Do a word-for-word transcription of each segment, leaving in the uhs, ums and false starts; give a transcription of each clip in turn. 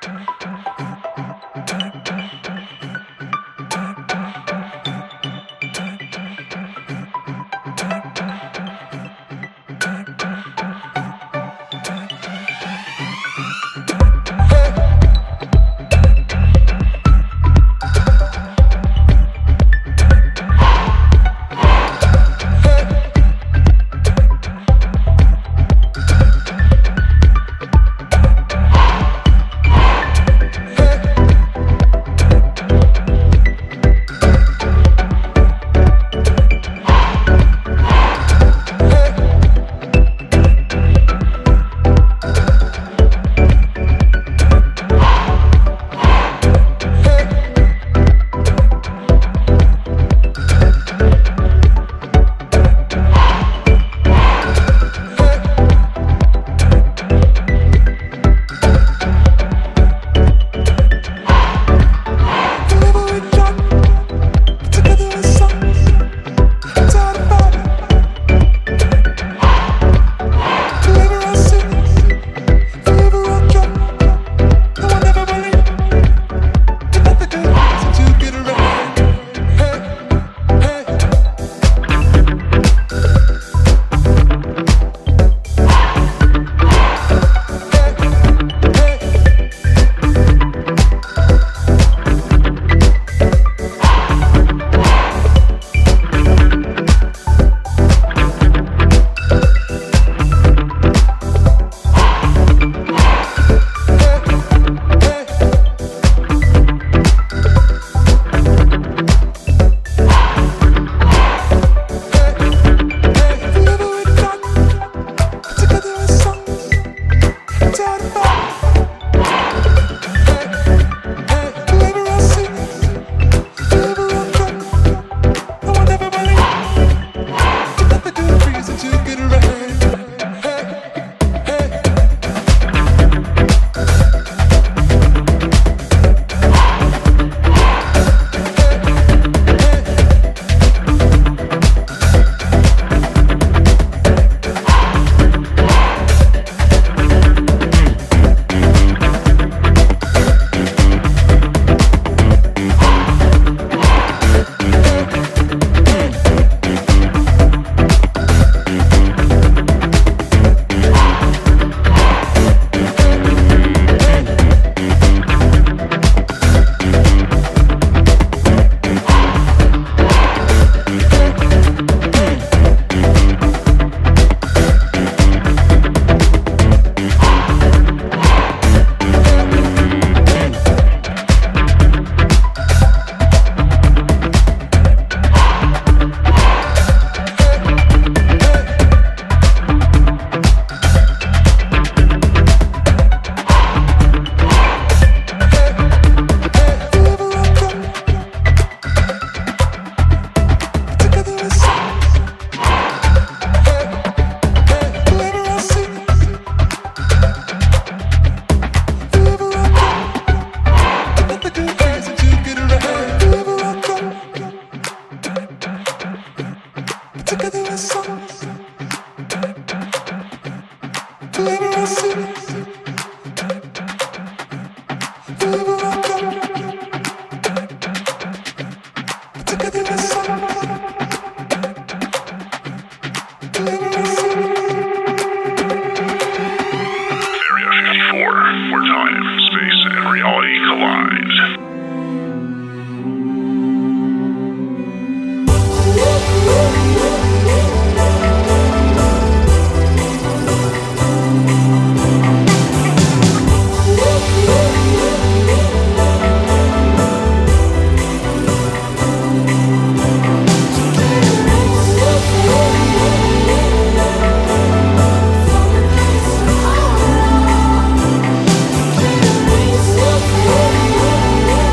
Generation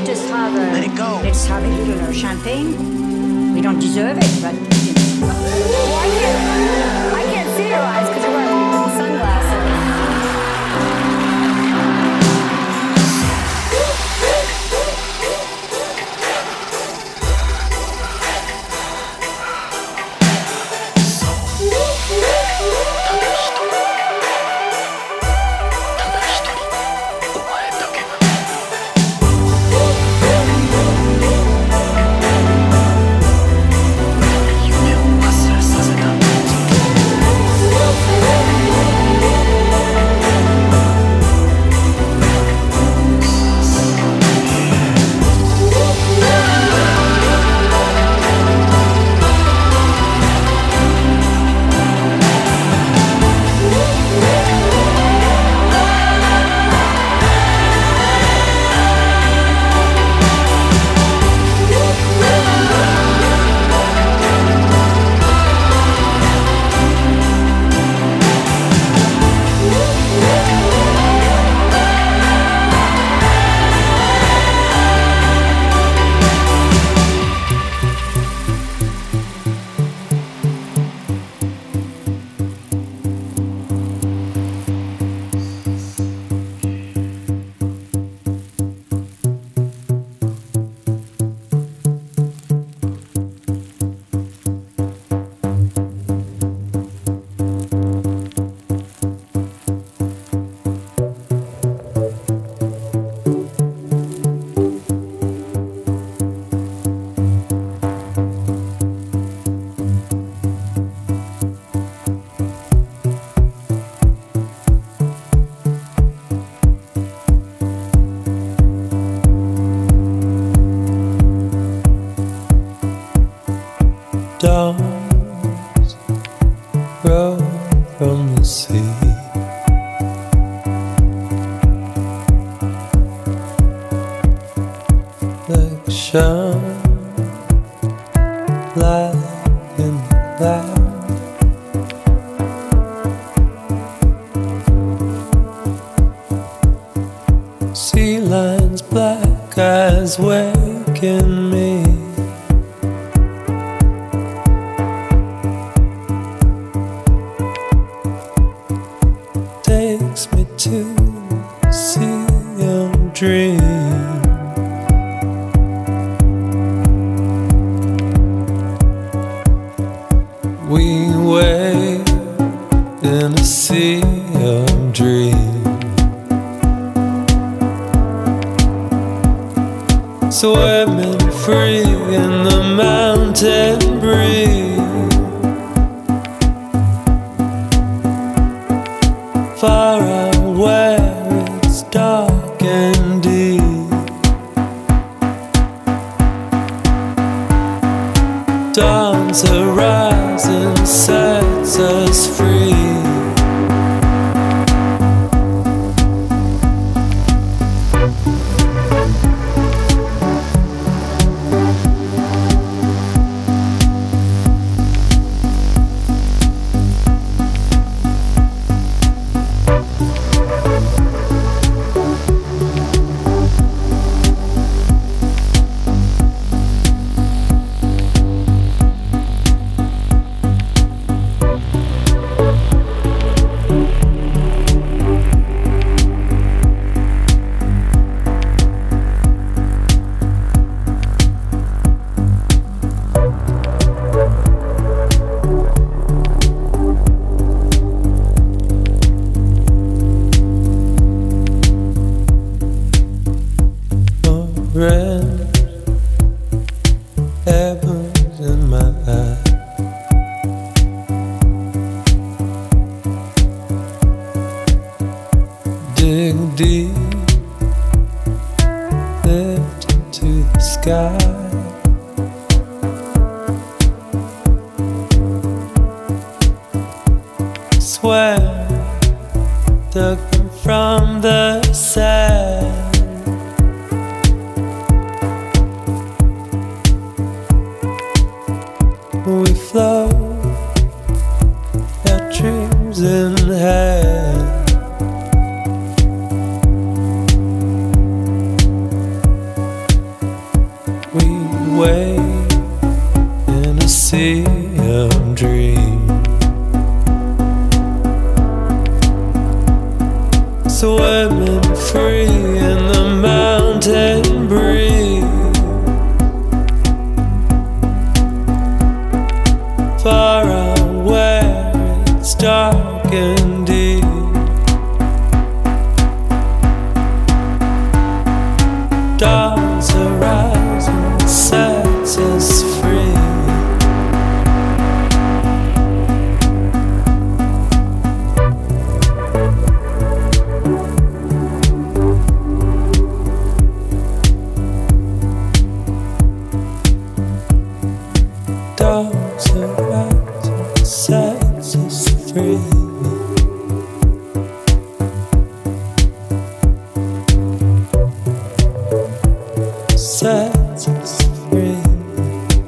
just have a... Let it go. Let's have a little uh, champagne. We don't deserve it, but... You know. Well, I can't, I can't see your eyes because you're wearing sunglasses. Dawn's roll from the sea. Like a shine light in the cloud. Sea lines, black eyes waking me. Takes me to see a dream. We wait in a sea of dreams. Swimming free in the mountain breeze. Far out where it's dark and deep. Dawn's horizon sets us free. Red heavens in my eyes. Dig deep, lift to the sky. Swear, dug them from the sand. We float our dreams in hand. horizon sets us free. Dogs horizon sets us free. Sets us free.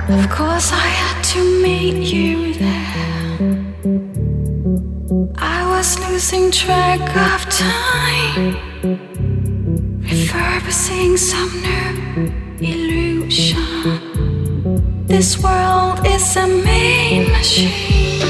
Of course I had to meet you there. I was losing track of time, refurbishing some new illusion. This world is a main machine.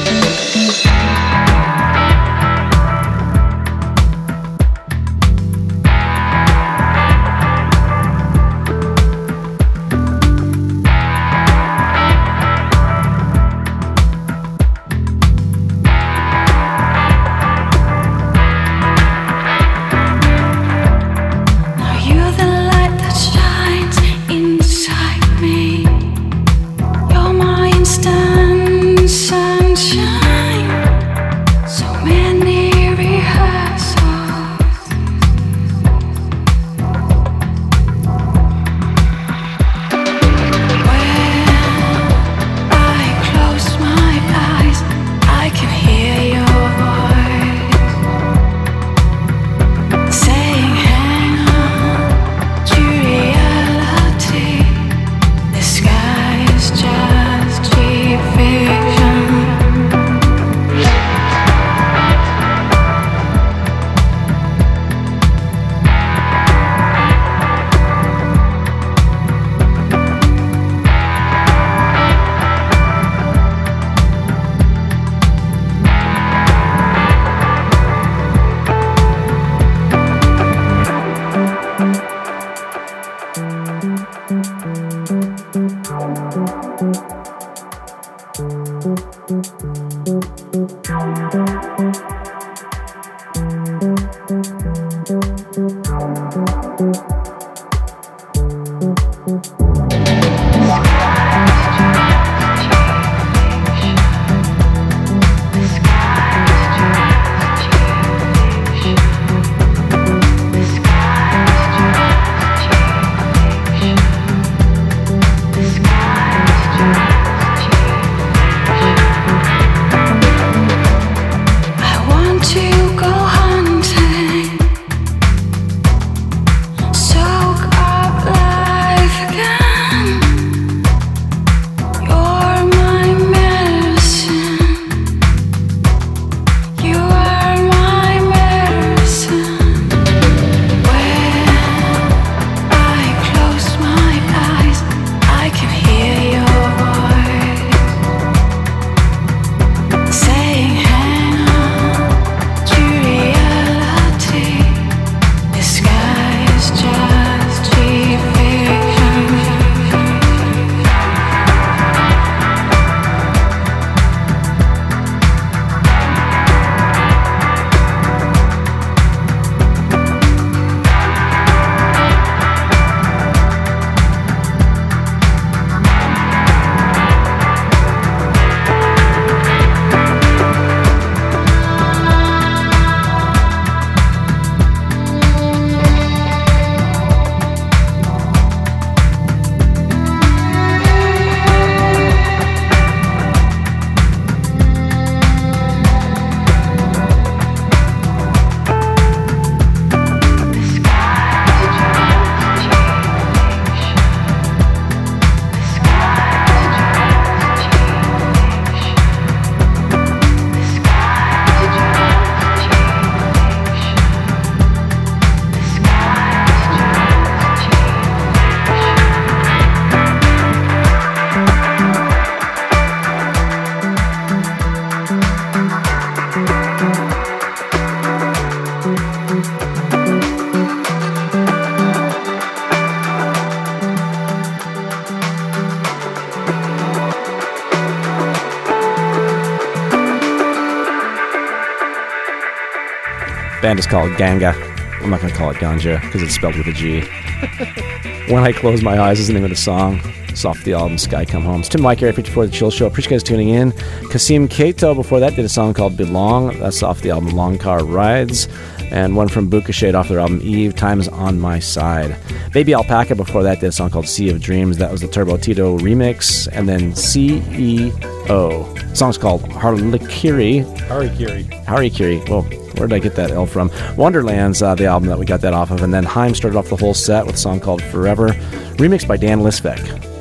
Band is called Ganga. I'm not going to call it Ganja because it's spelled with a G. When I Close My Eyes is the name of the song. It's off the album Sky Come Home. It's Tim Mike, Area fifty-four, The Chill Show. Appreciate you guys tuning in. Kasim Kato before that did a song called Belong. That's off the album Long Car Rides. And one from Buka Shade off their album Eve, Time's on My Side. Baby Alpaca before that did a song called Sea of Dreams. That was the Turbo Tito remix. And then C E O. The song's called Harikiri. Harikiri. Harikiri. Whoa. Where did I get that L from? Wonderland's uh, the album that we got that off of. And then Haim started off the whole set with a song called Forever, remixed by Dan Lisbeck.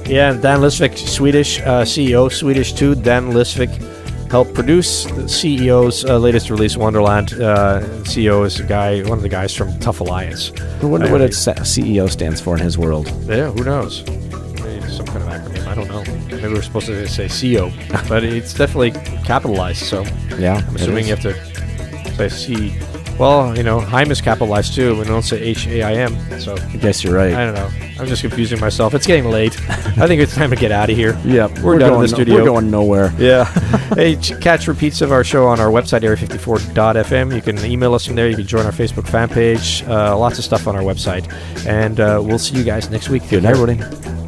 Yeah, Dan Lisvik, Swedish uh, C E O, Swedish too. Dan Lisvik helped produce the C E O's uh, latest release, Wonderland. Uh, C E O is a guy, one of the guys from Tough Alliance. I wonder Uh, what its C E O stands for in his world. Yeah, who knows? Maybe some kind of acronym. I don't know. Maybe we're supposed to say C E O, but it's definitely capitalized. So Yeah, I'm it assuming is. you have to say C. Well, you know, Haim is capitalized too. We don't say H A I M. So I guess you're right. I don't know. I'm just confusing myself. It's getting late. I think it's time to get out of here. Yep, We're, done in going the studio. We're going nowhere. Yeah. Hey, ch- catch repeats of our show on our website, area fifty-four dot f m. You can email us from there. You can join our Facebook fan page. Uh, lots of stuff on our website. And uh, we'll see you guys next week. Good night, everybody.